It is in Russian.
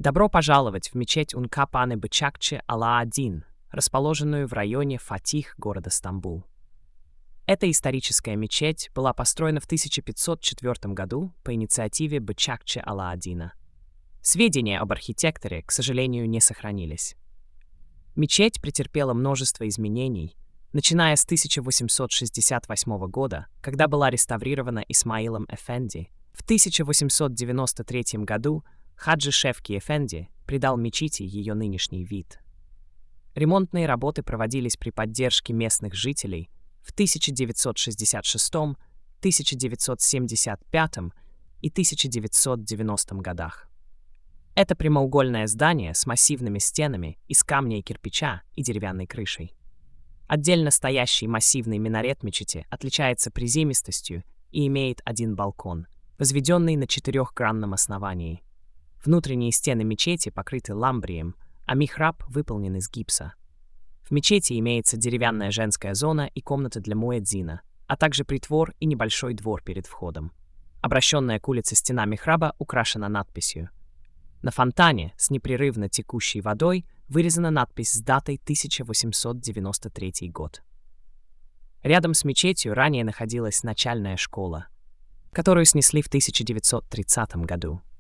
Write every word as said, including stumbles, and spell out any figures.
Добро пожаловать в мечеть Ункапаны Бычакче Алла-один, расположенную в районе Фатих города Стамбул. Эта историческая мечеть была построена в тысяча пятьсот четвёртом году по инициативе Бычакче Алла-одина. Сведения об архитекторе, к сожалению, не сохранились. Мечеть претерпела множество изменений, начиная с тысяча восемьсот шестьдесят восьмого года, когда была реставрирована Исмаилом Эфенди. В тысяча восемьсот девяносто третьем году Хаджи Шевки Эфенди придал мечети ее нынешний вид. Ремонтные работы проводились при поддержке местных жителей в тысяча девятьсот шестьдесят шестом, тысяча девятьсот семьдесят пятом и тысяча девятьсот девяностом годах. Это прямоугольное здание с массивными стенами из камня и кирпича и деревянной крышей. Отдельно стоящий массивный минарет мечети отличается приземистостью и имеет один балкон, возведенный на четырехгранном основании. Внутренние стены мечети покрыты ламбрием, а михраб выполнен из гипса. В мечети имеется деревянная женская зона и комната для муэдзина, а также притвор и небольшой двор перед входом. Обращенная к улице стена михраба украшена надписью. На фонтане с непрерывно текущей водой вырезана надпись с датой тысяча восемьсот девяносто третий год. Рядом с мечетью ранее находилась начальная школа, которую снесли в тысяча девятьсот тридцатом году.